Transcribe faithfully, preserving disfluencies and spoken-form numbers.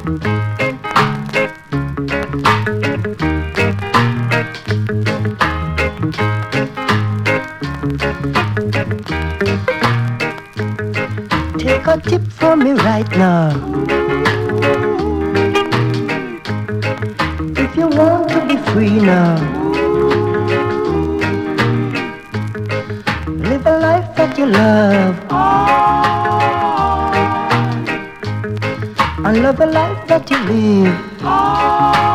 Take a tip from me right now. If you want to be free now, live a life that you love, and love a life that you live.